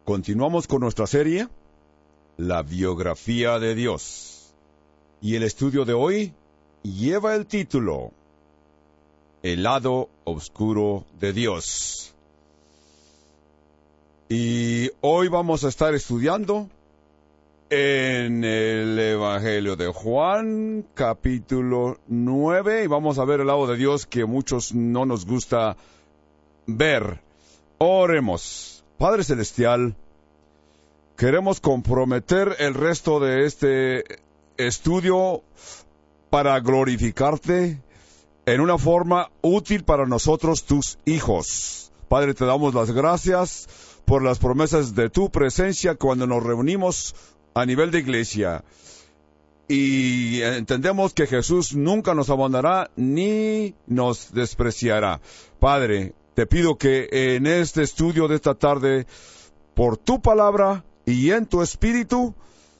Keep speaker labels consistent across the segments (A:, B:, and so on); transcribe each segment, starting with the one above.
A: Continuamos con nuestra serie, La biografía de Dios. Y el estudio de hoy lleva el título, El lado oscuro de Dios. Y hoy vamos a estar estudiando en el Evangelio de Juan, capítulo 9, y vamos a ver el lado de Dios que a muchos no nos gusta ver. Oremos. Padre Celestial, queremos comprometer el resto de este estudio para glorificarte en una forma útil para nosotros, tus hijos. Padre, te damos las gracias por las promesas de tu presencia cuando nos reunimos a nivel de iglesia. Y entendemos que Jesús nunca nos abandonará ni nos despreciará. Padre, te pido que en este estudio de esta tarde, por tu palabra y en tu espíritu,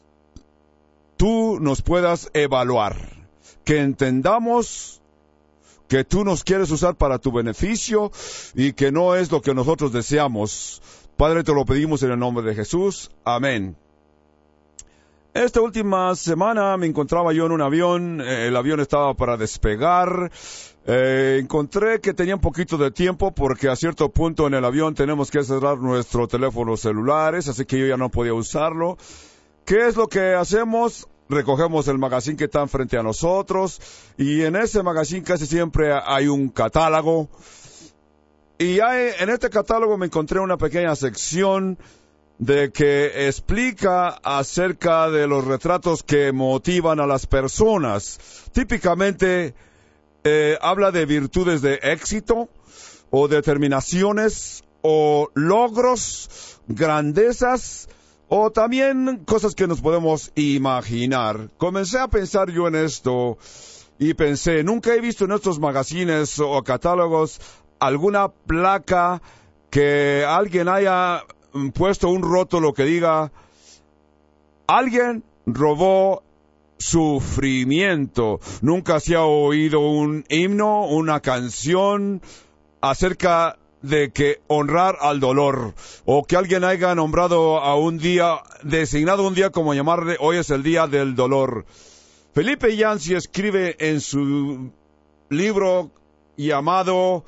A: tú nos puedas evaluar. Que entendamos que tú nos quieres usar para tu beneficio y que no es lo que nosotros deseamos. Padre, te lo pedimos en el nombre de Jesús. Amén. Esta última semana me encontraba yo en un avión, el avión estaba para despegar. Encontré que tenía un poquito de tiempo porque a cierto punto en el avión tenemos que cerrar nuestros teléfonos celulares, así que yo ya no podía usarlo. ¿Qué es lo que hacemos? Recogemos el magazine que está frente a nosotros y en ese magazine casi siempre hay un catálogo. Y en este catálogo me encontré una pequeña sección de que explica acerca de los retratos que motivan a las personas. Típicamente habla de virtudes de éxito, o determinaciones, o logros, grandezas, o también cosas que nos podemos imaginar. Comencé a pensar yo en esto, y pensé, nunca he visto en estos magazines o catálogos alguna placa que alguien haya puesto un rótulo que diga, alguien robó sufrimiento. Nunca se ha oído un himno, una canción acerca de que honrar al dolor, o que alguien haya nombrado a un día, designado un día como llamarle, hoy es el día del dolor. Felipe Yancey escribe en su libro llamado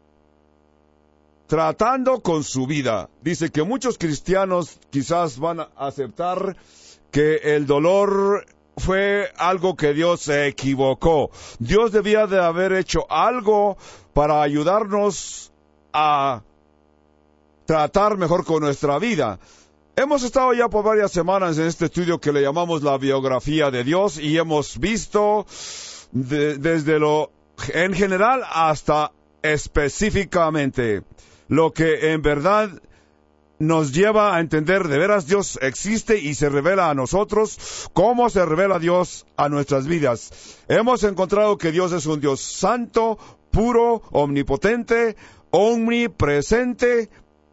A: Tratando con su vida, dice que muchos cristianos quizás van a aceptar que el dolor fue algo que Dios se equivocó. Dios debía de haber hecho algo para ayudarnos a tratar mejor con nuestra vida. Hemos estado ya por varias semanas en este estudio que le llamamos la biografía de Dios y hemos visto desde lo en general hasta específicamente lo que en verdad nos lleva a entender de veras Dios existe y se revela a nosotros, cómo se revela Dios a nuestras vidas. Hemos encontrado que Dios es un Dios santo, puro, omnipotente, omnipresente.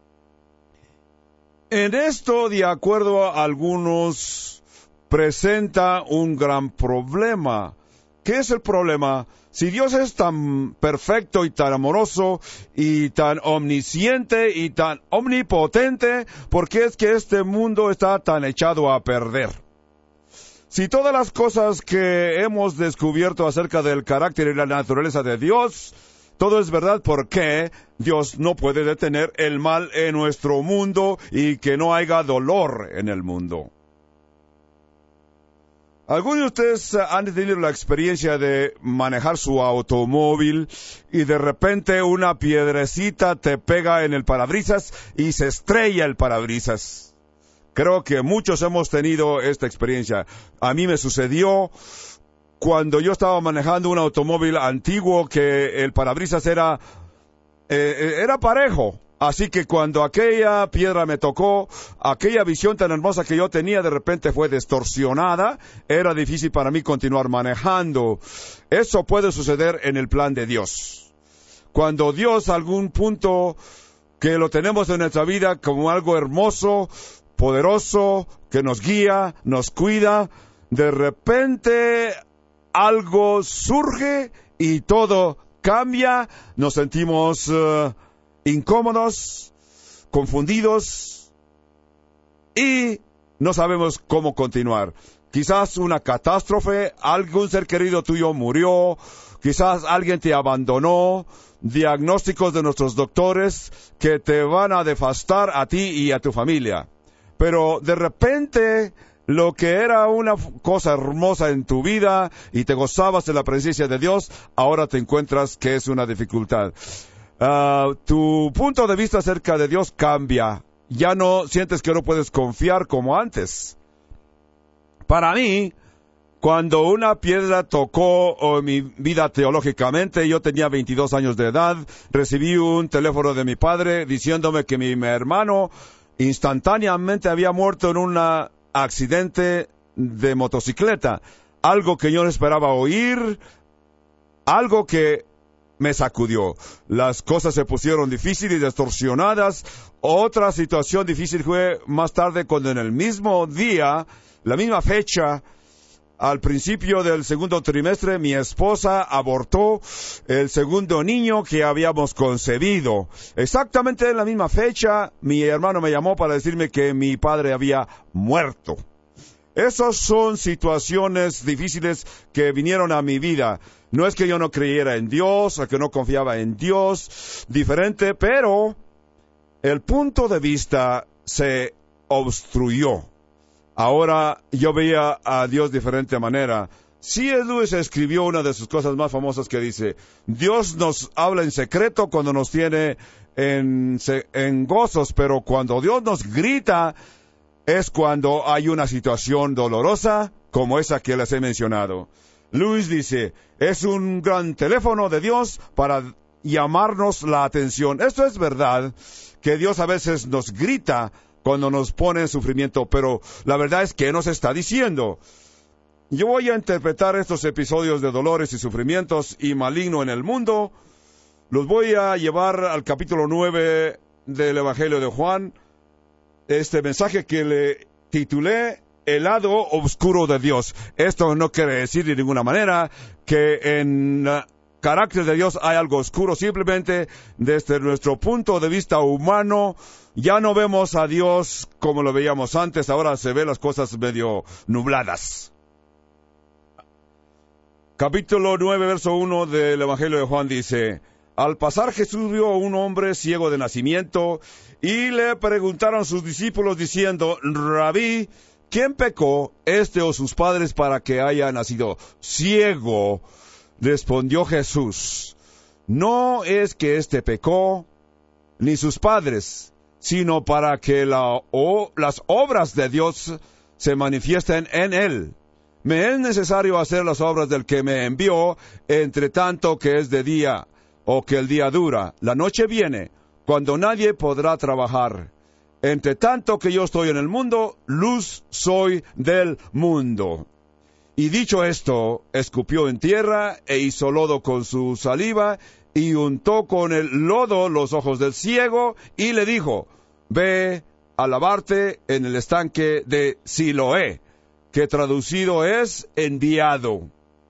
A: En esto, de acuerdo a algunos, presenta un gran problema. ¿Qué es el problema? Si Dios es tan perfecto y tan amoroso y tan omnisciente y tan omnipotente, ¿por qué es que este mundo está tan echado a perder? Si todas las cosas que hemos descubierto acerca del carácter y la naturaleza de Dios, todo es verdad, ¿por qué Dios no puede detener el mal en nuestro mundo y que no haya dolor en el mundo? Algunos de ustedes han tenido la experiencia de manejar su automóvil y de repente una piedrecita te pega en el parabrisas y se estrella el parabrisas. Creo que muchos hemos tenido esta experiencia. A mí me sucedió cuando yo estaba manejando un automóvil antiguo que el parabrisas era parejo. Así que cuando aquella piedra me tocó, aquella visión tan hermosa que yo tenía de repente fue distorsionada. Era difícil para mí continuar manejando. Eso puede suceder en el plan de Dios. Cuando Dios, algún punto que lo tenemos en nuestra vida como algo hermoso, poderoso, que nos guía, nos cuida, de repente algo surge y todo cambia, nos sentimos incómodos, confundidos, y no sabemos cómo continuar. Quizás una catástrofe, algún ser querido tuyo murió, quizás alguien te abandonó, diagnósticos de nuestros doctores que te van a devastar a ti y a tu familia. Pero de repente, lo que era una cosa hermosa en tu vida y te gozabas de la presencia de Dios, ahora te encuentras que es una dificultad. Tu punto de vista acerca de Dios cambia. Ya no sientes que no puedes confiar como antes. Para mí, cuando una piedra tocó mi vida teológicamente, yo tenía 22 años de edad, recibí un teléfono de mi padre diciéndome que mi hermano instantáneamente había muerto en un accidente de motocicleta. Algo que yo no esperaba oír, algo que me sacudió. Las cosas se pusieron difíciles y distorsionadas. Otra situación difícil fue más tarde cuando en el mismo día, la misma fecha, al principio del segundo trimestre, mi esposa abortó el segundo niño que habíamos concebido. Exactamente en la misma fecha, mi hermano me llamó para decirme que mi padre había muerto. Esas son situaciones difíciles que vinieron a mi vida. No es que yo no creyera en Dios, o que no confiaba en Dios, diferente, pero el punto de vista se obstruyó. Ahora yo veía a Dios de diferente manera. C.S. Lewis escribió una de sus cosas más famosas que dice: Dios nos habla en secreto cuando nos tiene en gozos, pero cuando Dios nos grita es cuando hay una situación dolorosa como esa que les he mencionado. Lewis dice, es un gran teléfono de Dios para llamarnos la atención. Esto es verdad, que Dios a veces nos grita cuando nos pone en sufrimiento, pero la verdad es que nos está diciendo. Yo voy a interpretar estos episodios de dolores y sufrimientos y maligno en el mundo, los voy a llevar al capítulo 9 del Evangelio de Juan, este mensaje que le titulé El lado oscuro de Dios. Esto no quiere decir de ninguna manera que en carácter de Dios hay algo oscuro, simplemente desde nuestro punto de vista humano ya no vemos a Dios como lo veíamos antes, ahora se ven las cosas medio nubladas. Capítulo 9, verso 1 del Evangelio de Juan dice: Al pasar Jesús vio a un hombre ciego de nacimiento y le preguntaron sus discípulos diciendo: Rabí, ¿quién pecó, este o sus padres, para que haya nacido ciego? Respondió Jesús: No es que éste pecó, ni sus padres, sino para que las obras de Dios se manifiesten en él. Me es necesario hacer las obras del que me envió, entre tanto que es de día, o que el día dura. La noche viene, cuando nadie podrá trabajar. Entre tanto que yo estoy en el mundo, luz soy del mundo. Y dicho esto, escupió en tierra, e hizo lodo con su saliva, y untó con el lodo los ojos del ciego, y le dijo: Ve a lavarte en el estanque de Siloé, que traducido es enviado.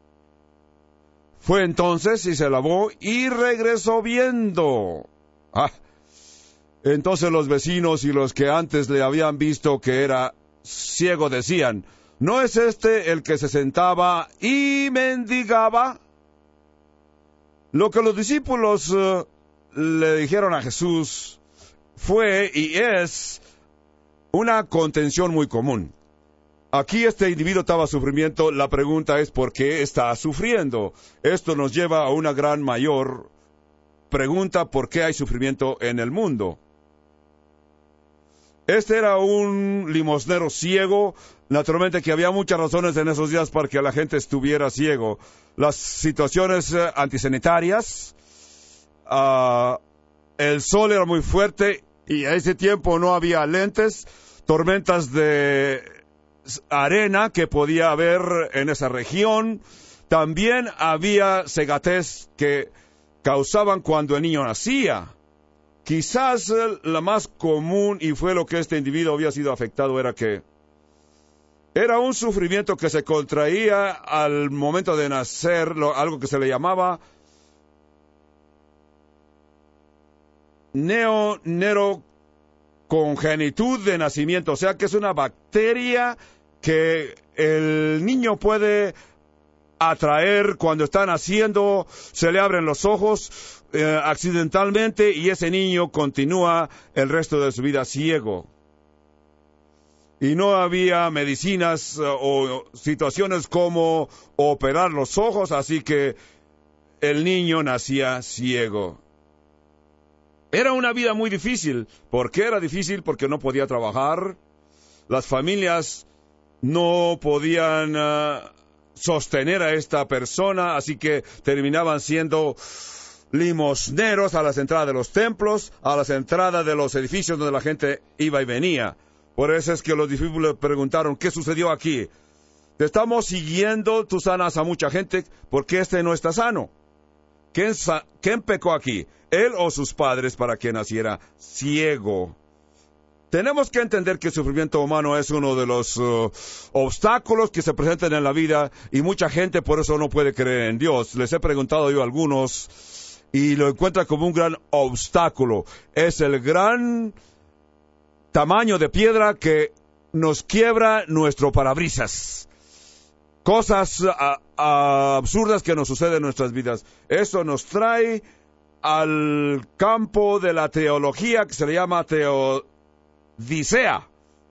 A: Fue entonces y se lavó y regresó viendo. Entonces los vecinos y los que antes le habían visto que era ciego decían: ¿No es este el que se sentaba y mendigaba? Lo que los discípulos le dijeron a Jesús fue y es una contención muy común. Aquí este individuo estaba sufriendo. La pregunta es ¿por qué está sufriendo? Esto nos lleva a una gran mayor pregunta: ¿por qué hay sufrimiento en el mundo? Este era un limosnero ciego. Naturalmente que había muchas razones en esos días para que la gente estuviera ciego. Las situaciones antisanitarias, el sol era muy fuerte y a ese tiempo no había lentes, tormentas de arena que podía haber en esa región. También había cegatez que causaban cuando el niño nacía. Quizás la más común, y fue lo que este individuo había sido afectado, era que era un sufrimiento que se contraía al momento de nacer, algo que se le llamaba neonatocracia. congenitud de nacimiento, o sea que es una bacteria que el niño puede atraer cuando está naciendo, se le abren los ojos accidentalmente y ese niño continúa el resto de su vida ciego. Y no había medicinas o situaciones como operar los ojos, así que el niño nacía ciego. Era una vida muy difícil. ¿Por qué era difícil? Porque no podía trabajar. Las familias no podían sostener a esta persona, así que terminaban siendo limosneros a las entradas de los templos, a las entradas de los edificios donde la gente iba y venía. Por eso es que los discípulos preguntaron, ¿qué sucedió aquí? Te estamos siguiendo, tú sanas a mucha gente, ¿por qué este no está sano? ¿Quién pecó aquí? ¿Él o sus padres para que naciera ciego? Tenemos que entender que el sufrimiento humano es uno de los obstáculos que se presentan en la vida y mucha gente por eso no puede creer en Dios. Les he preguntado yo a algunos y lo encuentran como un gran obstáculo. Es el gran tamaño de piedra que nos quiebra nuestro parabrisas. Cosas absurdas que nos suceden en nuestras vidas. Eso nos trae al campo de la teología que se le llama teodicea.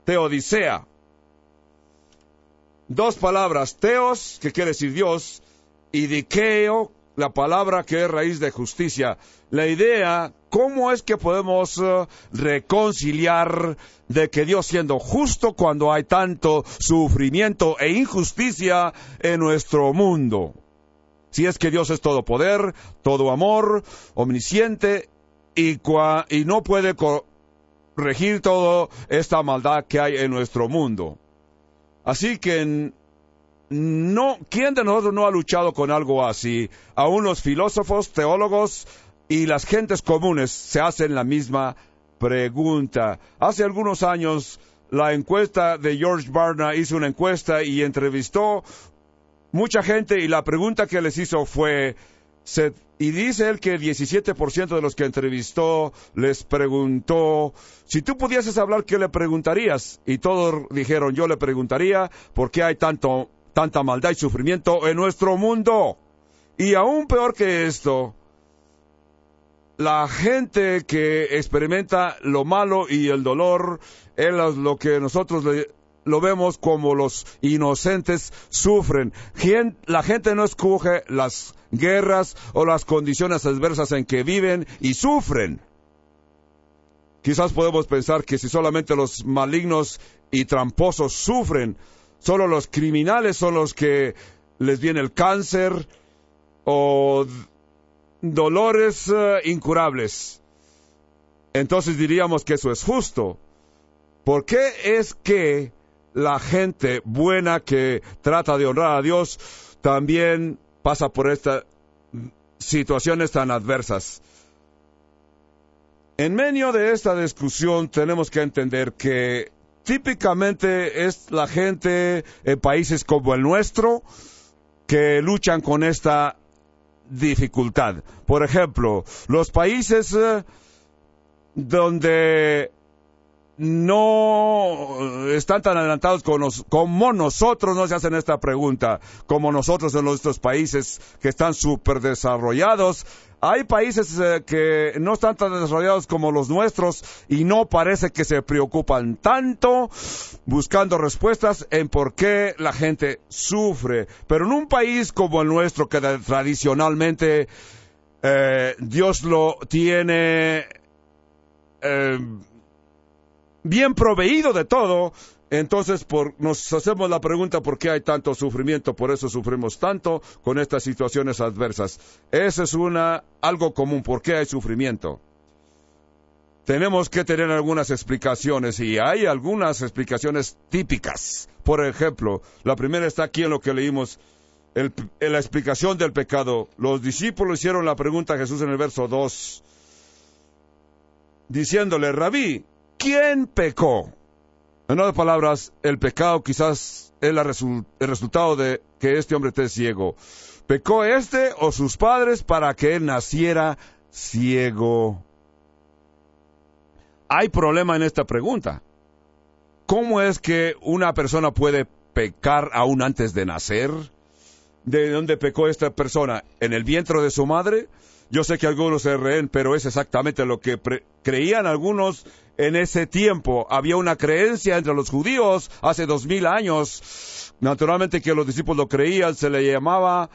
A: Dos palabras, teos, que quiere decir Dios, y dikeo, la palabra que es raíz de justicia. La idea, ¿cómo es que podemos reconciliar de que Dios siendo justo cuando hay tanto sufrimiento e injusticia en nuestro mundo? Si es que Dios es todo poder, todo amor, omnisciente, y no puede corregir toda esta maldad que hay en nuestro mundo. Así que ¿quién de nosotros no ha luchado con algo así? Aún los filósofos, teólogos y las gentes comunes se hacen la misma pregunta. Hace algunos años, la encuesta de George Barna hizo una encuesta y entrevistó mucha gente y la pregunta que les hizo fue, y dice él que 17% de los que entrevistó les preguntó, si tú pudieses hablar, ¿qué le preguntarías? Y todos dijeron, yo le preguntaría, ¿por qué hay tanta maldad y sufrimiento en nuestro mundo? Y aún peor que esto, la gente que experimenta lo malo y el dolor es lo que nosotros lo vemos como los inocentes sufren. La gente no escoge las guerras o las condiciones adversas en que viven y sufren. Quizás podemos pensar que si solamente los malignos y tramposos sufren, solo los criminales son los que les viene el cáncer o dolores incurables. Entonces diríamos que eso es justo. ¿Por qué es que la gente buena que trata de honrar a Dios también pasa por estas situaciones tan adversas? En medio de esta discusión tenemos que entender que típicamente es la gente en países como el nuestro que luchan con esta dificultad. Por ejemplo, los países donde no están tan adelantados como nosotros, no se hacen esta pregunta, como nosotros en nuestros países que están súper desarrollados. Hay países que no están tan desarrollados como los nuestros y no parece que se preocupan tanto buscando respuestas en por qué la gente sufre. Pero en un país como el nuestro, que tradicionalmente Dios lo tiene bien proveído de todo, entonces nos hacemos la pregunta por qué hay tanto sufrimiento, por eso sufrimos tanto con estas situaciones adversas. Esa es algo común, ¿por qué hay sufrimiento? Tenemos que tener algunas explicaciones y hay algunas explicaciones típicas. Por ejemplo, la primera está aquí en lo que leímos, en la explicación del pecado. Los discípulos hicieron la pregunta a Jesús en el verso 2, diciéndole, Rabí, ¿quién pecó? En otras palabras, el pecado quizás es el resultado de que este hombre esté ciego. ¿Pecó este o sus padres para que él naciera ciego? hay problema en esta pregunta. ¿Cómo es que una persona puede pecar aún antes de nacer? ¿De dónde pecó esta persona? ¿En el vientre de su madre? Yo sé que algunos se reen, pero es exactamente lo que creían algunos en ese tiempo. Había una creencia entre los judíos hace 2000 años. Naturalmente que los discípulos lo creían, se le llamaba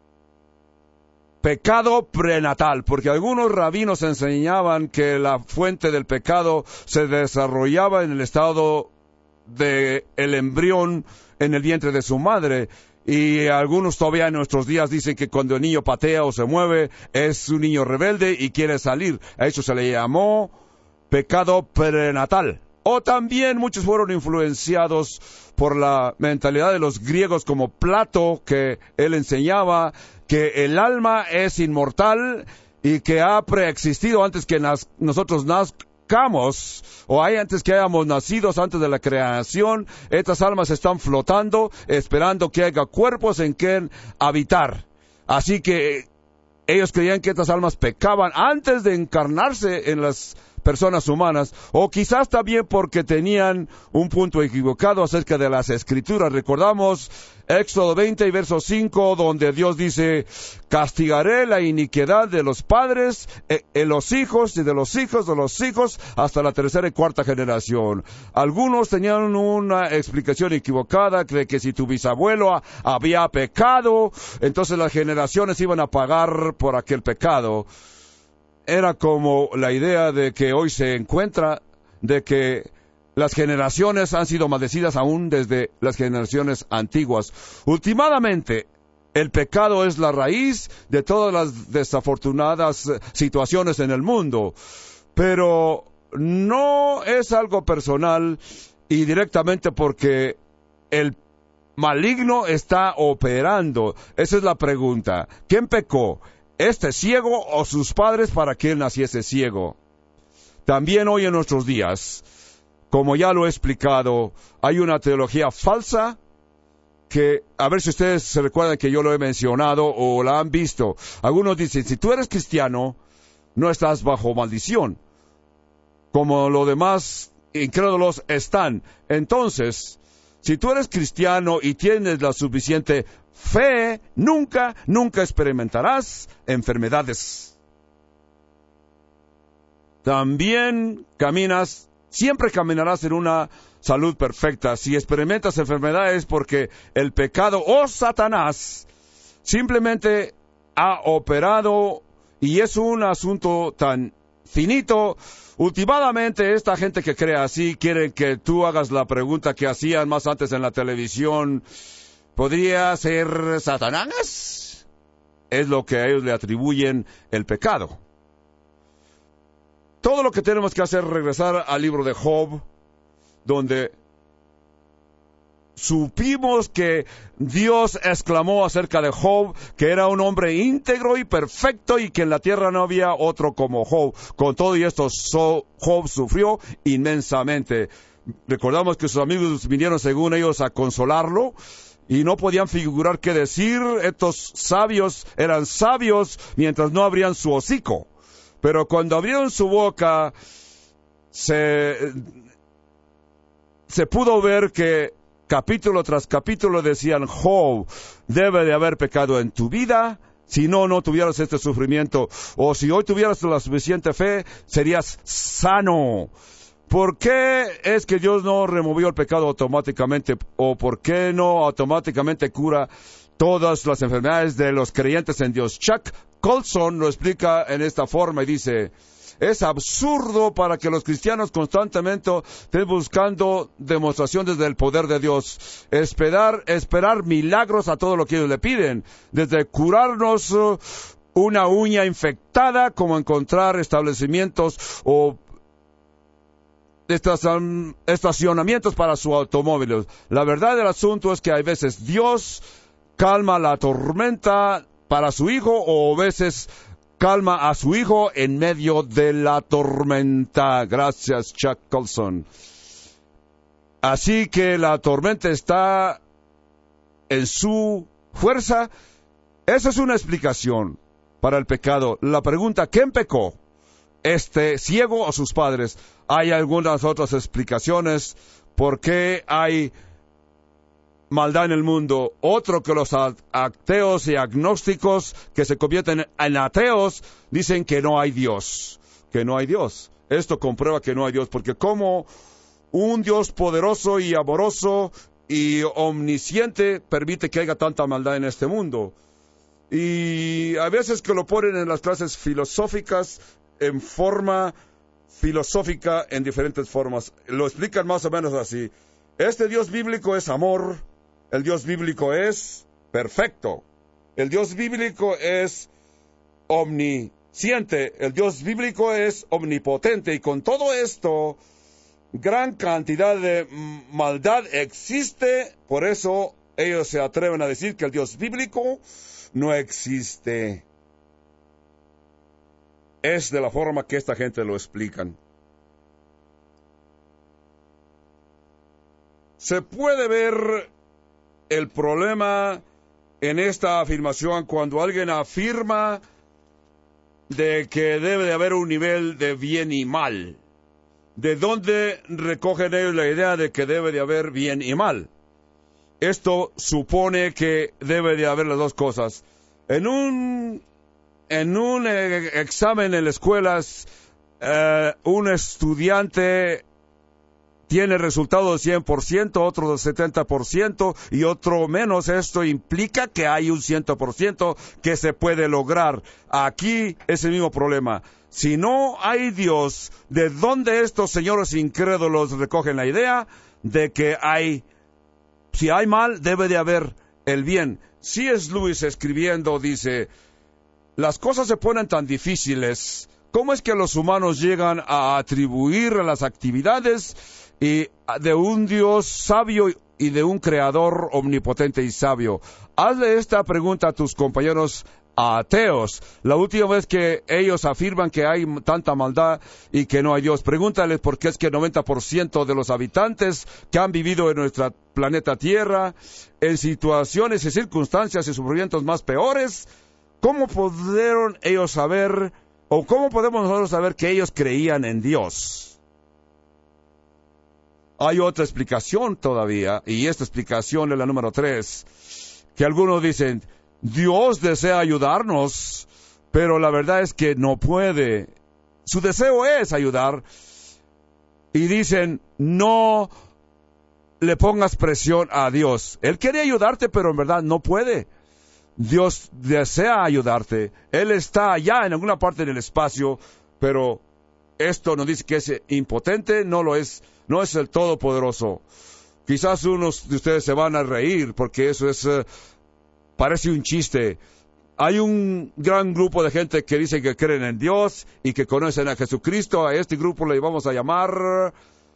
A: pecado prenatal, porque algunos rabinos enseñaban que la fuente del pecado se desarrollaba en el estado del embrión en el vientre de su madre. Y algunos todavía en nuestros días dicen que cuando el niño patea o se mueve es un niño rebelde y quiere salir. A eso se le llamó pecado prenatal. O también muchos fueron influenciados por la mentalidad de los griegos, como Plato, que él enseñaba que el alma es inmortal y que ha preexistido antes que nosotros nazcamos, o hay antes que hayamos nacido, antes de la creación. Estas almas están flotando, esperando que haya cuerpos en que habitar. Así que ellos creían que estas almas pecaban antes de encarnarse en las personas humanas, o quizás también porque tenían un punto equivocado acerca de las Escrituras. Recordamos Éxodo 20 y verso 5, donde Dios dice: castigaré la iniquidad de los padres en los hijos y de los hijos hasta la tercera y cuarta generación. Algunos tenían una explicación equivocada de que si tu bisabuelo había pecado, entonces las generaciones iban a pagar por aquel pecado. Era como la idea de que hoy se encuentra, de que las generaciones han sido maldecidas aún desde las generaciones antiguas. Últimamente, el pecado es la raíz de todas las desafortunadas situaciones en el mundo, pero no es algo personal y directamente porque el maligno está operando. Esa es la pregunta. ¿Quién pecó? ¿Este ciego o sus padres para que él naciese ciego? También hoy en nuestros días, como ya lo he explicado, hay una teología falsa que, a ver si ustedes se recuerdan que yo lo he mencionado o la han visto. Algunos dicen, si tú eres cristiano, no estás bajo maldición, como los demás incrédulos están. Entonces, si tú eres cristiano y tienes la suficiente fe, nunca experimentarás enfermedades. También siempre caminarás en una salud perfecta. Si experimentas enfermedades porque el pecado o Satanás simplemente ha operado, y es un asunto tan finito. Últimamente, esta gente que cree así quiere que tú hagas la pregunta que hacían más antes en la televisión: ¿podría ser Satanás? Es lo que a ellos le atribuyen el pecado. Todo lo que tenemos que hacer es regresar al libro de Job, donde supimos que Dios exclamó acerca de Job que era un hombre íntegro y perfecto y que en la tierra no había otro como Job. Con todo y esto, Job sufrió inmensamente. Recordamos que sus amigos vinieron, según ellos, a consolarlo y no podían figurar qué decir. Estos sabios eran sabios mientras no abrían su hocico, pero cuando abrieron su boca se pudo ver que capítulo tras capítulo decían: Job, debe de haber pecado en tu vida, si no tuvieras este sufrimiento, o si hoy tuvieras la suficiente fe, serías sano. ¿Por qué es que Dios no removió el pecado automáticamente? ¿O por qué no automáticamente cura todas las enfermedades de los creyentes en Dios? Chuck Colson lo explica en esta forma y dice: es absurdo para que los cristianos constantemente estén buscando demostraciones del poder de Dios, esperar milagros a todo lo que ellos le piden, desde curarnos una uña infectada, como encontrar establecimientos o estacionamientos para su automóvil. La verdad del asunto es que hay veces Dios calma la tormenta para su hijo, o a veces calma a su hijo en medio de la tormenta. Gracias, Chuck Colson. Así que la tormenta está en su fuerza. Esa es una explicación para el pecado. La pregunta: ¿quién pecó? ciego a sus padres. Hay algunas otras explicaciones por qué hay maldad en el mundo. Otro, que los ateos y agnósticos que se convierten en ateos dicen que no hay Dios. Que no hay Dios. Esto comprueba que no hay Dios, porque como un Dios poderoso y amoroso y omnisciente permite que haya tanta maldad en este mundo. Y a veces que lo ponen en las clases filosóficas en forma filosófica en diferentes formas. Lo explican más o menos así. Este Dios bíblico es amor. El Dios bíblico es perfecto. El Dios bíblico es omnisciente. El Dios bíblico es omnipotente. Y con todo esto, gran cantidad de maldad existe. Por eso ellos se atreven a decir que el Dios bíblico no existe. Es de la forma que esta gente lo explican. Se puede ver el problema en esta afirmación cuando alguien afirma de que debe de haber un nivel de bien y mal. ¿De dónde recogen ellos la idea de que debe de haber bien y mal? Esto supone que debe de haber las dos cosas. En un examen en las escuelas, un estudiante tiene resultados de 100%, otro de 70% y otro menos. Esto implica que hay un 100% que se puede lograr. Aquí es el mismo problema. Si no hay Dios, ¿de dónde estos señores incrédulos recogen la idea de que si hay mal, debe de haber el bien? C.S. Lewis, escribiendo, dice: las cosas se ponen tan difíciles. ¿Cómo es que los humanos llegan a atribuir a las actividades de un Dios sabio y de un creador omnipotente y sabio? Hazle esta pregunta a tus compañeros ateos. La última vez que ellos afirman que hay tanta maldad y que no hay Dios, pregúntales por qué es que el 90% de los habitantes que han vivido en nuestro planeta Tierra, en situaciones y circunstancias y sufrimientos más peores, ¿cómo pudieron ellos saber, o cómo podemos nosotros saber que ellos creían en Dios? Hay otra explicación todavía, y esta explicación es la número 3, que algunos dicen: Dios desea ayudarnos, pero la verdad es que no puede. Su deseo es ayudar, y dicen: no le pongas presión a Dios. Él quiere ayudarte, pero en verdad no puede. Dios desea ayudarte. Él está allá en alguna parte del espacio, pero esto no dice que es impotente, no lo es, no es el todopoderoso. Quizás unos de ustedes se van a reír, porque eso parece un chiste. Hay un gran grupo de gente que dice que creen en Dios y que conocen a Jesucristo. A este grupo le vamos a llamar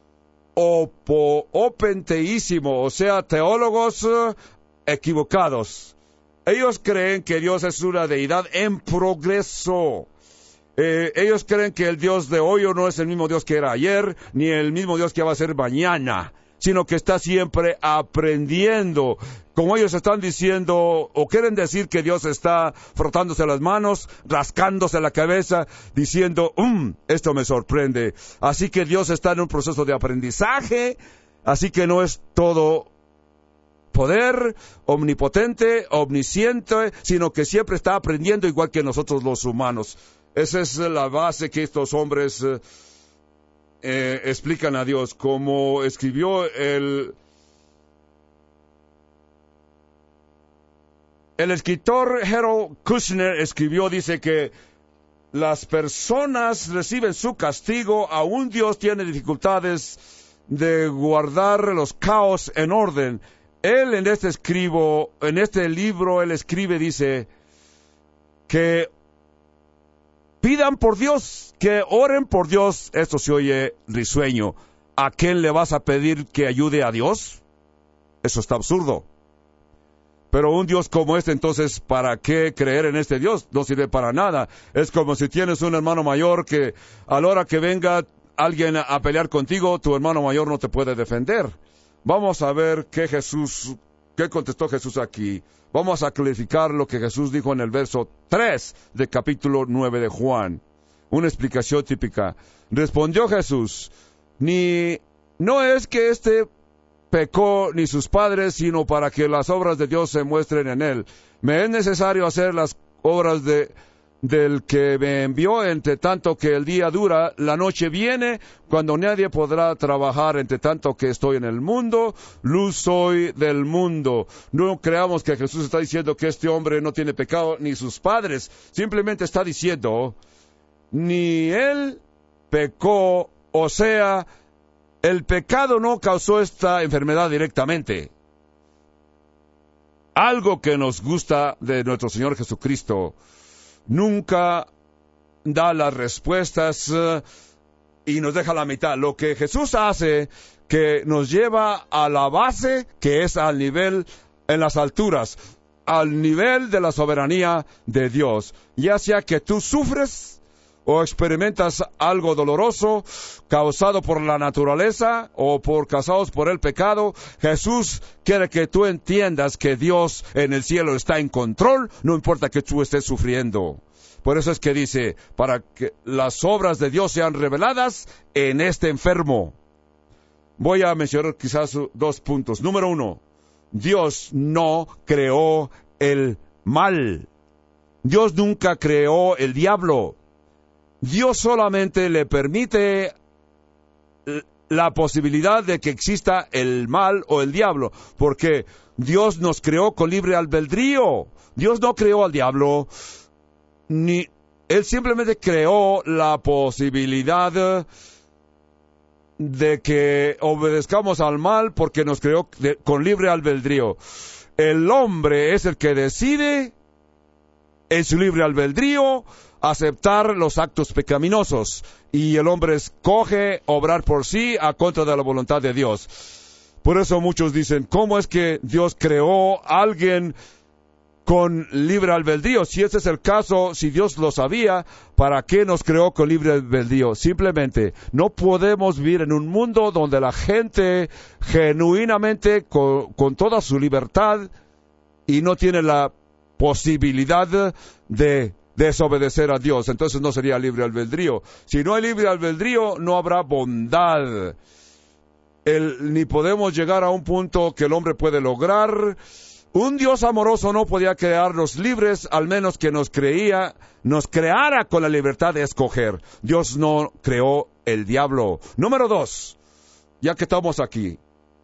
A: openteísimo, o sea, teólogos equivocados. Ellos creen que Dios es una deidad en progreso. Ellos creen que el Dios de hoy no es el mismo Dios que era ayer, ni el mismo Dios que va a ser mañana, sino que está siempre aprendiendo. Como ellos están diciendo, o quieren decir que Dios está frotándose las manos, rascándose la cabeza, diciendo: esto me sorprende. Así que Dios está en un proceso de aprendizaje, así que no es todo poder, omnipotente, omnisciente, sino que siempre está aprendiendo igual que nosotros los humanos. Esa es la base que estos hombres explican a Dios. Como escribió el escritor Harold Kushner, dice que las personas reciben su castigo, aún Dios tiene dificultades de guardar los caos en orden. Él en este libro, él escribe, dice que pidan por Dios, que oren por Dios. Esto se oye risueño. ¿A quién le vas a pedir que ayude a Dios? Eso está absurdo. Pero un Dios como este, entonces, ¿para qué creer en este Dios? No sirve para nada. Es como si tienes un hermano mayor que a la hora que venga alguien a pelear contigo, tu hermano mayor no te puede defender. Vamos a ver qué contestó Jesús aquí. Vamos a clarificar lo que Jesús dijo en el verso 3 del capítulo 9 de Juan. una explicación típica. Respondió Jesús: no es que pecó ni sus padres, sino para que las obras de Dios se muestren en él. Me es necesario hacer las obras del que me envió, entre tanto que el día dura, la noche viene, cuando nadie podrá trabajar, entre tanto que estoy en el mundo, luz soy del mundo. No creamos que Jesús está diciendo que este hombre no tiene pecado, ni sus padres. Simplemente está diciendo, ni él pecó, o sea, el pecado no causó esta enfermedad directamente. Algo que nos gusta de nuestro Señor Jesucristo: nunca da las respuestas y nos deja la mitad. Lo que Jesús hace, que nos lleva a la base, que es al nivel, en las alturas, al nivel de la soberanía de Dios. Ya sea que tú sufres o experimentas algo doloroso causado por la naturaleza o causados por el pecado, Jesús quiere que tú entiendas que Dios en el cielo está en control, no importa que tú estés sufriendo. Por eso es que dice, para que las obras de Dios sean reveladas en este enfermo. Voy a mencionar quizás 2 puntos. Número 1, Dios no creó el mal. Dios nunca creó el diablo. Dios solamente le permite la posibilidad de que exista el mal o el diablo, porque Dios nos creó con libre albedrío. Dios no creó al diablo, Él simplemente creó la posibilidad de que obedezcamos al mal, porque nos creó con libre albedrío. El hombre es el que decide en su libre albedrío aceptar los actos pecaminosos, y el hombre escoge obrar por sí a contra de la voluntad de Dios. Por eso muchos dicen, ¿cómo es que Dios creó a alguien con libre albedrío? Si ese es el caso, si Dios lo sabía, ¿para qué nos creó con libre albedrío? Simplemente no podemos vivir en un mundo donde la gente genuinamente, con toda su libertad, y no tiene la posibilidad de desobedecer a Dios. Entonces no sería libre albedrío. Si no hay libre albedrío, no habrá bondad. Ni podemos llegar a un punto que el hombre puede lograr. Un Dios amoroso no podía crearnos libres, al menos que nos creara con la libertad de escoger. Dios no creó el diablo. Número 2, ya que estamos aquí,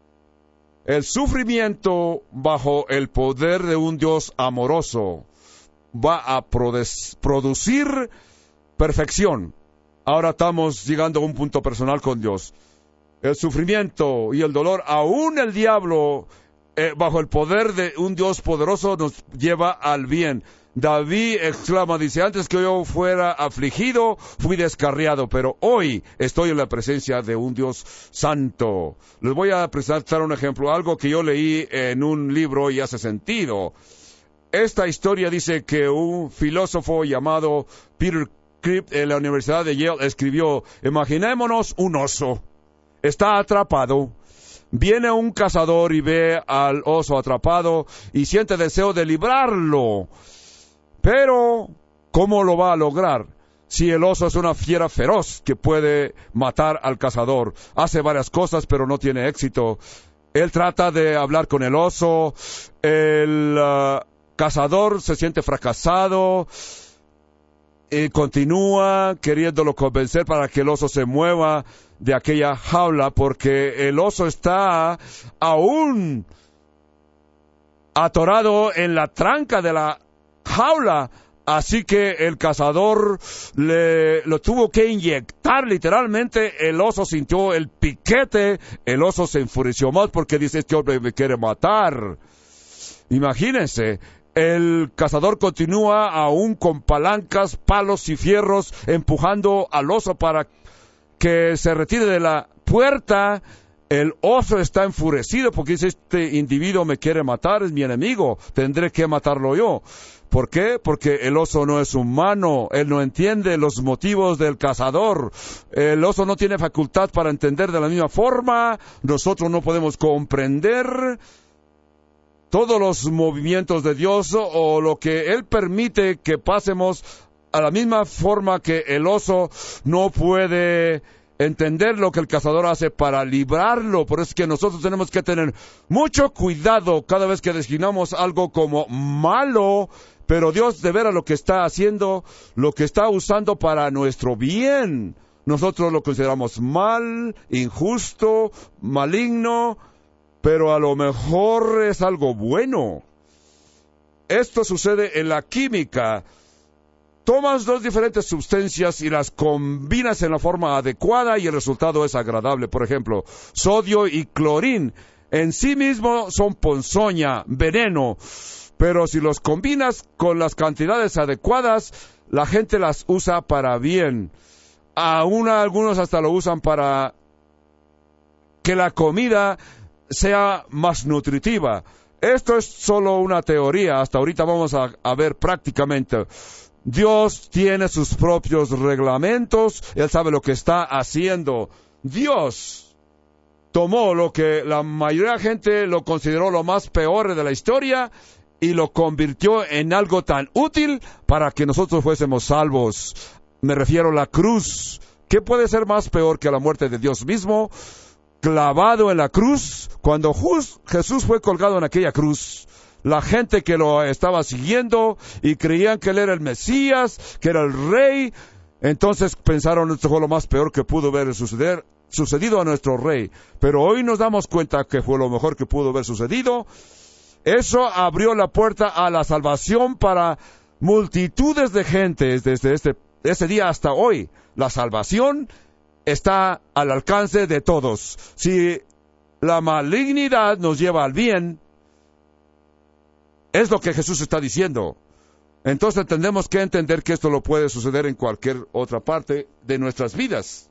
A: el sufrimiento bajo el poder de un Dios amoroso va a producir perfección. Ahora estamos llegando a un punto personal con Dios. El sufrimiento y el dolor, aún el diablo, bajo el poder de un Dios poderoso, nos lleva al bien. David exclama, dice, antes que yo fuera afligido, fui descarriado, pero hoy estoy en la presencia de un Dios santo. Les voy a presentar un ejemplo, algo que yo leí en un libro y hace sentido. Esta historia dice que un filósofo llamado Peter Kreeft en la Universidad de Yale escribió, imaginémonos un oso, está atrapado, viene un cazador y ve al oso atrapado y siente deseo de librarlo, pero ¿cómo lo va a lograr? Si el oso es una fiera feroz que puede matar al cazador, hace varias cosas pero no tiene éxito. Él trata de hablar con el oso, el cazador se siente fracasado y continúa queriéndolo convencer para que el oso se mueva de aquella jaula, porque el oso está aún atorado en la tranca de la jaula. Así que el cazador lo tuvo que inyectar literalmente. El oso sintió el piquete, el oso se enfureció más porque dice, este hombre me quiere matar. Imagínense, el cazador continúa aún con palancas, palos y fierros empujando al oso para que se retire de la puerta. El oso está enfurecido porque dice, este individuo me quiere matar, es mi enemigo, tendré que matarlo yo. ¿Por qué? Porque el oso no es humano, él no entiende los motivos del cazador. El oso no tiene facultad para entender de la misma forma. Nosotros no podemos comprender todos los movimientos de Dios o lo que Él permite que pasemos a la misma forma que el oso no puede entender lo que el cazador hace para librarlo. Por eso es que nosotros tenemos que tener mucho cuidado cada vez que designamos algo como malo, pero Dios de veras lo que está haciendo, lo que está usando para nuestro bien. Nosotros lo consideramos mal, injusto, maligno, pero a lo mejor es algo bueno. Esto sucede en la química. Tomas dos diferentes sustancias y las combinas en la forma adecuada y el resultado es agradable. Por ejemplo, sodio y clorín en sí mismo son ponzoña, veneno, pero si los combinas con las cantidades adecuadas, la gente las usa para bien. Algunos hasta lo usan para que la comida sea más nutritiva. Esto es solo una teoría. Hasta ahorita vamos a ver prácticamente. Dios tiene sus propios reglamentos. Él sabe lo que está haciendo. Dios tomó lo que la mayoría de la gente lo consideró lo más peor de la historia y lo convirtió en algo tan útil para que nosotros fuésemos salvos. Me refiero a la cruz. ¿Qué puede ser más peor que la muerte de Dios mismo? Clavado en la cruz. Cuando Jesús fue colgado en aquella cruz, la gente que lo estaba siguiendo y creían que él era el Mesías, que era el rey, entonces pensaron esto fue lo más peor que pudo haber sucedido a nuestro rey. Pero hoy nos damos cuenta que fue lo mejor que pudo haber sucedido. Eso abrió la puerta a la salvación para multitudes de gentes desde ese día hasta hoy. La salvación está al alcance de todos. Si la malignidad nos lleva al bien, es lo que Jesús está diciendo. Entonces tenemos que entender que esto lo puede suceder en cualquier otra parte de nuestras vidas.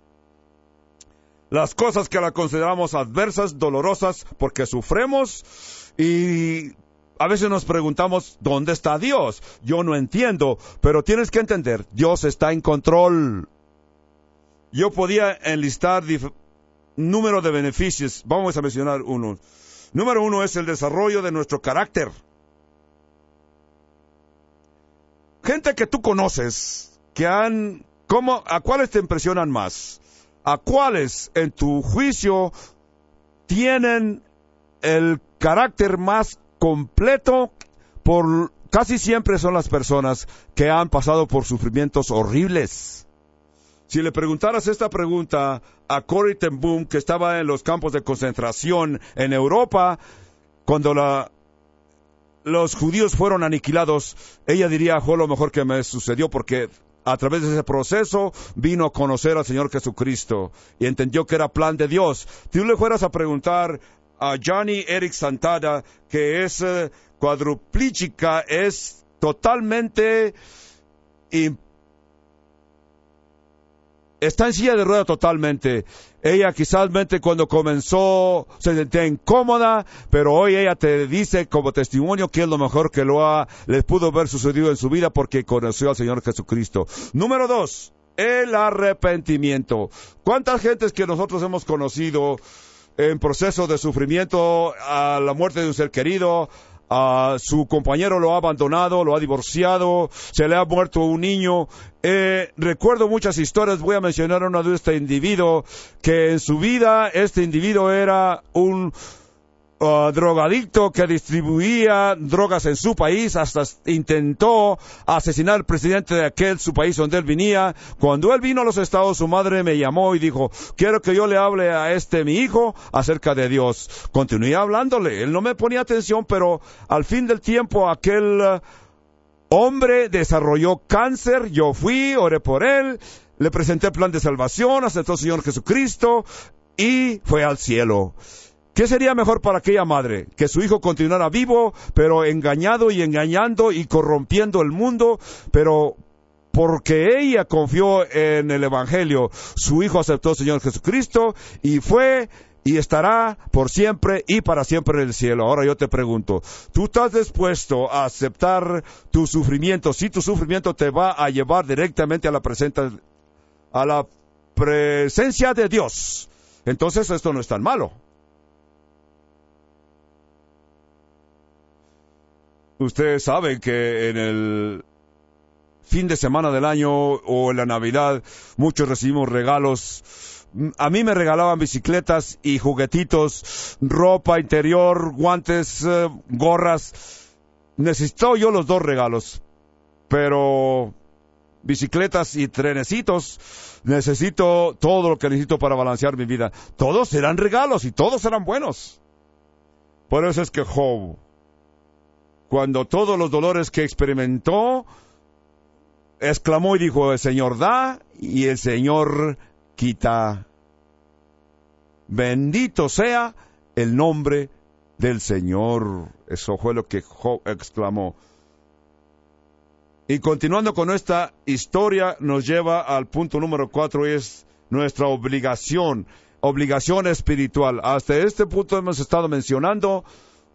A: Las cosas que la consideramos adversas, dolorosas, porque sufremos y a veces nos preguntamos, ¿dónde está Dios? Yo no entiendo, pero tienes que entender, Dios está en control. Yo podía enlistar número de beneficios. Vamos a mencionar uno. Número 1 es el desarrollo de nuestro carácter. Gente que tú conoces, ¿a cuáles te impresionan más? ¿A cuáles, en tu juicio, tienen el carácter más completo? Casi siempre son las personas que han pasado por sufrimientos horribles. Si le preguntaras esta pregunta a Corrie ten Boom, que estaba en los campos de concentración en Europa, cuando los judíos fueron aniquilados, ella diría, fue lo mejor que me sucedió, porque a través de ese proceso vino a conocer al Señor Jesucristo y entendió que era plan de Dios. Si tú le fueras a preguntar a Johnny Eric Santana, que es cuadruplígica, es totalmente está en silla de rueda totalmente. Ella quizás cuando comenzó se sentía incómoda, pero hoy ella te dice como testimonio que es lo mejor que le pudo haber sucedido en su vida porque conoció al Señor Jesucristo. Número 2, el arrepentimiento. ¿Cuántas gentes que nosotros hemos conocido en proceso de sufrimiento a la muerte de un ser querido? Su compañero lo ha abandonado, lo ha divorciado, se le ha muerto un niño. Recuerdo muchas historias, voy a mencionar una de este individuo, que en su vida este individuo era un drogadicto que distribuía drogas en su país, hasta intentó asesinar al presidente de su país donde él venía. Cuando él vino a los Estados, su madre me llamó y dijo, quiero que yo le hable a mi hijo acerca de Dios. Continué hablándole, él no me ponía atención, pero al fin del tiempo aquel hombre desarrolló cáncer. Yo fui, oré por él, le presenté el plan de salvación, aceptó al Señor Jesucristo y fue al cielo. ¿Qué sería mejor para aquella madre? Que su hijo continuara vivo, pero engañado y engañando y corrompiendo el mundo, pero porque ella confió en el Evangelio, su hijo aceptó al Señor Jesucristo y fue y estará por siempre y para siempre en el cielo. Ahora yo te pregunto, ¿tú estás dispuesto a aceptar tu sufrimiento? Si tu sufrimiento te va a llevar directamente a la presencia de Dios, entonces esto no es tan malo. Ustedes saben que en fin de semana del año o en la Navidad, muchos recibimos regalos. A mí me regalaban bicicletas y juguetitos, ropa interior, guantes, gorras. Necesito yo los dos regalos, pero bicicletas y trenecitos, necesito todo lo que necesito para balancear mi vida. Todos serán regalos y todos serán buenos. Por eso es que Job, cuando todos los dolores que experimentó, exclamó y dijo: el Señor da y el Señor quita. Bendito sea el nombre del Señor. Eso fue lo que Job exclamó. Y continuando con esta historia, nos lleva al punto número 4, y es nuestra obligación espiritual. Hasta este punto hemos estado mencionando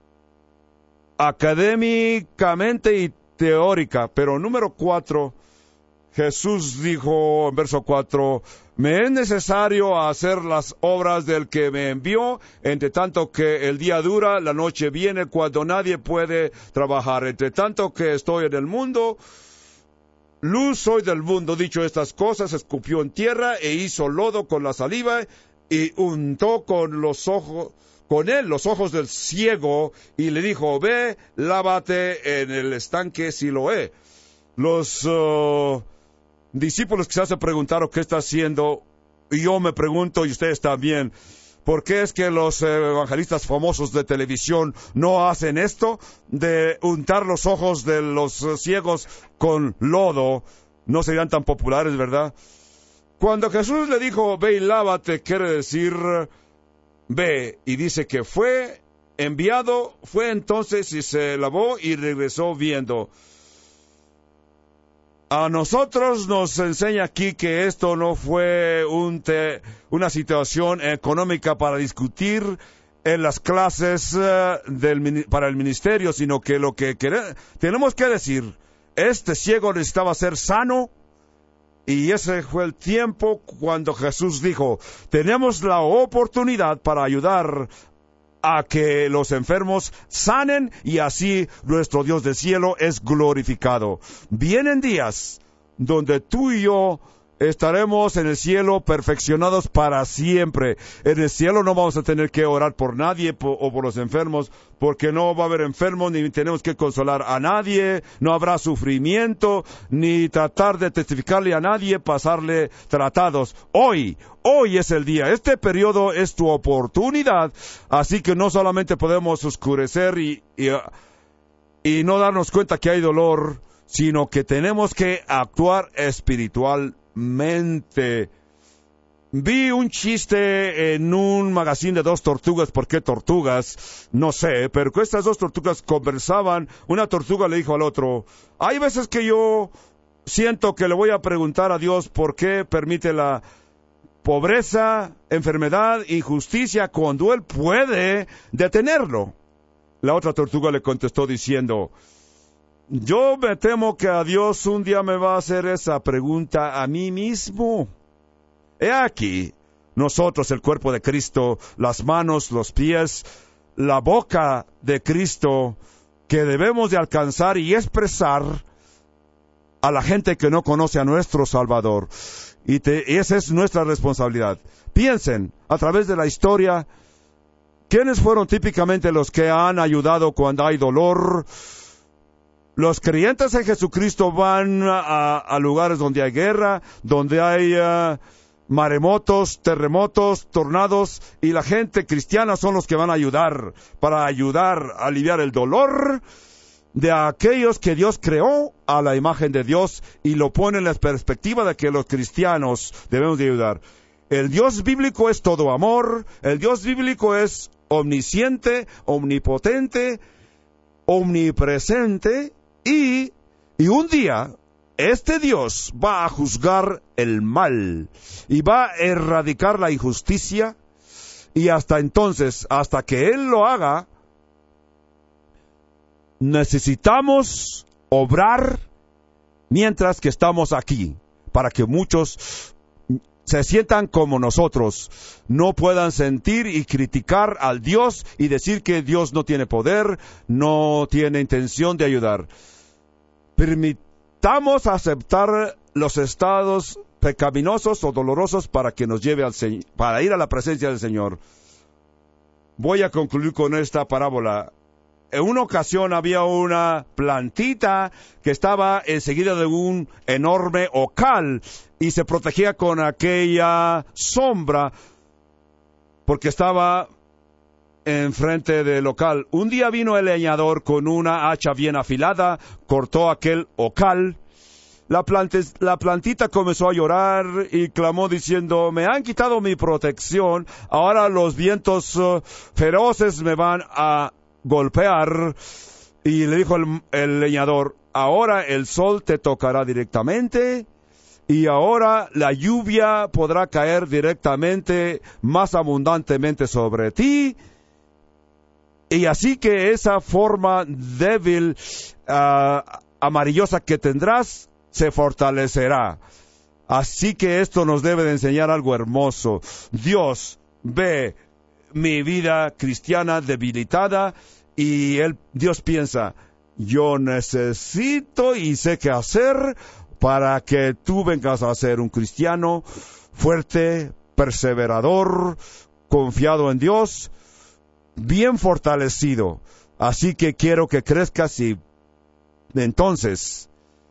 A: académicamente y teórica, pero número 4, Jesús dijo en verso 4: me es necesario hacer las obras del que me envió, entre tanto que el día dura, la noche viene cuando nadie puede trabajar. Entre tanto que estoy en el mundo, luz soy del mundo. Dicho estas cosas, escupió en tierra e hizo lodo con la saliva y untó con los ojos del ciego y le dijo: ve, lávate en el estanque Siloé. Los discípulos quizás se preguntaron qué está haciendo, y yo me pregunto, y ustedes también, ¿por qué es que los evangelistas famosos de televisión no hacen esto de untar los ojos de los ciegos con lodo? No serían tan populares, ¿verdad? Cuando Jesús le dijo: ve y lávate, quiere decir ve, y dice que fue enviado, fue entonces y se lavó y regresó viendo. A nosotros nos enseña aquí que esto no fue una situación económica para discutir en las clases para el ministerio, sino que lo que tenemos que decir: este ciego necesitaba ser sano, y ese fue el tiempo cuando Jesús dijo: tenemos la oportunidad para ayudar a que los enfermos sanen, y así nuestro Dios del cielo es glorificado. Vienen días donde tú y yo estaremos en el cielo perfeccionados para siempre. En el cielo no vamos a tener que orar por nadie o por los enfermos, porque no va a haber enfermos, ni tenemos que consolar a nadie, no habrá sufrimiento, ni tratar de testificarle a nadie, pasarle tratados. Hoy es el día, este periodo es tu oportunidad, así que no solamente podemos oscurecer y no darnos cuenta que hay dolor, sino que tenemos que actuar espiritualmente. Vi un chiste en un magazine de 2 tortugas. ¿Por qué tortugas? No sé, pero que estas 2 tortugas conversaban. Una tortuga le dijo al otro: hay veces que yo siento que le voy a preguntar a Dios por qué permite la pobreza, enfermedad, injusticia, cuando Él puede detenerlo. La otra tortuga le contestó diciendo: yo me temo que a Dios un día me va a hacer esa pregunta a mí mismo. He aquí, nosotros, el cuerpo de Cristo, las manos, los pies, la boca de Cristo, que debemos de alcanzar y expresar a la gente que no conoce a nuestro Salvador. Y esa es nuestra responsabilidad. Piensen, a través de la historia, ¿quiénes fueron típicamente los que han ayudado cuando hay dolor? Los creyentes en Jesucristo van a lugares donde hay guerra, donde hay maremotos, terremotos, tornados, y la gente cristiana son los que van a ayudar, para ayudar a aliviar el dolor de aquellos que Dios creó a la imagen de Dios, y lo pone en la perspectiva de que los cristianos debemos de ayudar. El Dios bíblico es todo amor, el Dios bíblico es omnisciente, omnipotente, omnipresente, y un día este Dios va a juzgar el mal y va a erradicar la injusticia, y hasta entonces, hasta que Él lo haga, necesitamos obrar mientras que estamos aquí, para que muchos se sientan como nosotros, no puedan sentir y criticar al Dios y decir que Dios no tiene poder, no tiene intención de ayudar. Estamos a aceptar los estados pecaminosos o dolorosos para que nos lleve para ir a la presencia del Señor. Voy a concluir con esta parábola. En una ocasión había una plantita que estaba enseguida de un enorme ocal y se protegía con aquella sombra porque estaba enfrente del ocal. Un día vino el leñador con una hacha bien afilada, cortó aquel ocal. La plantita comenzó a llorar y clamó diciendo: me han quitado mi protección, ahora los vientos feroces me van a golpear. Y le dijo el leñador: ahora el sol te tocará directamente y ahora la lluvia podrá caer directamente, más abundantemente sobre ti. Y así que esa forma débil, amarillosa que tendrás, se fortalecerá. Así que esto nos debe de enseñar algo hermoso. Dios ve mi vida cristiana debilitada y Dios piensa: yo necesito y sé qué hacer para que tú vengas a ser un cristiano fuerte, perseverador, confiado en Dios, bien fortalecido. Así que quiero que crezcas y entonces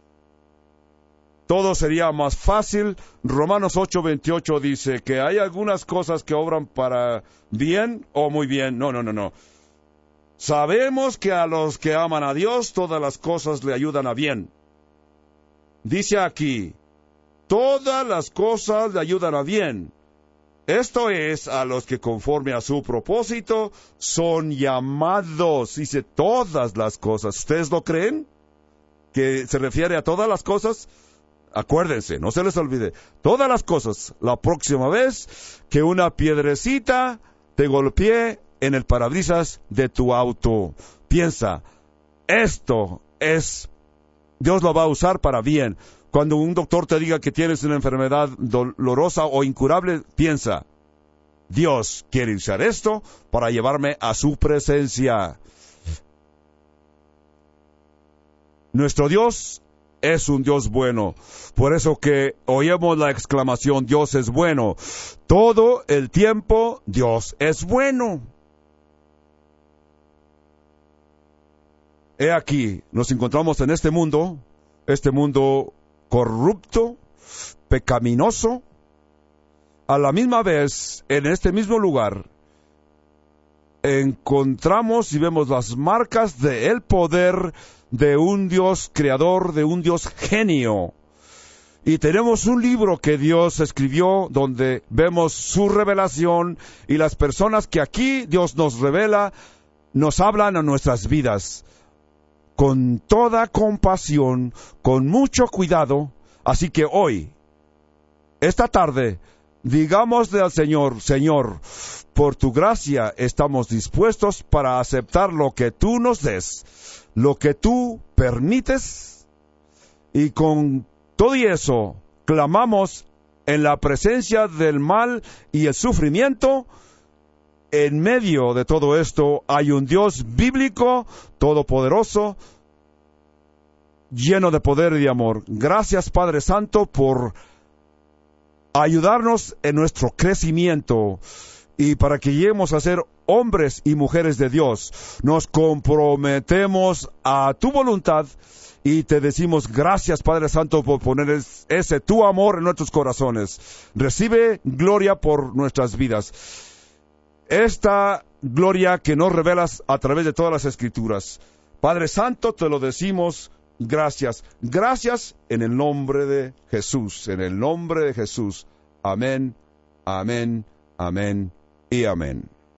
A: todo sería más fácil. Romanos 8:28 dice que hay algunas cosas que obran para bien o muy bien. No. Sabemos que a los que aman a Dios todas las cosas le ayudan a bien. Dice aquí, todas las cosas le ayudan a bien. Esto es, a los que conforme a su propósito son llamados. Dice todas las cosas. ¿Ustedes lo creen? ¿Que se refiere a todas las cosas? Acuérdense, no se les olvide. Todas las cosas. La próxima vez que una piedrecita te golpee en el parabrisas de tu auto, piensa, esto es, Dios lo va a usar para bien. Cuando un doctor te diga que tienes una enfermedad dolorosa o incurable, piensa, Dios quiere usar esto para llevarme a su presencia. Nuestro Dios es un Dios bueno. Por eso que oímos la exclamación, Dios es bueno. Todo el tiempo, Dios es bueno. He aquí, nos encontramos en este mundo corrupto, pecaminoso. A la misma vez, en este mismo lugar, encontramos y vemos las marcas del poder de un Dios creador, de un Dios genio. Y tenemos un libro que Dios escribió donde vemos su revelación y las personas que aquí Dios nos revela, nos hablan a nuestras vidas con toda compasión, con mucho cuidado. Así que hoy, esta tarde, digámosle al Señor, Señor, por tu gracia estamos dispuestos para aceptar lo que tú nos des, lo que tú permites, y con todo y eso clamamos en la presencia del mal y el sufrimiento. En medio de todo esto hay un Dios bíblico, todopoderoso, lleno de poder y de amor. Gracias, Padre Santo, por ayudarnos en nuestro crecimiento y para que lleguemos a ser hombres y mujeres de Dios. Nos comprometemos a tu voluntad y te decimos gracias, Padre Santo, por poner ese tu amor en nuestros corazones. Recibe gloria por nuestras vidas. Esta gloria que nos revelas a través de todas las Escrituras. Padre Santo, te lo decimos, gracias. Gracias en el nombre de Jesús, en el nombre de Jesús. Amén, amén, amén y amén.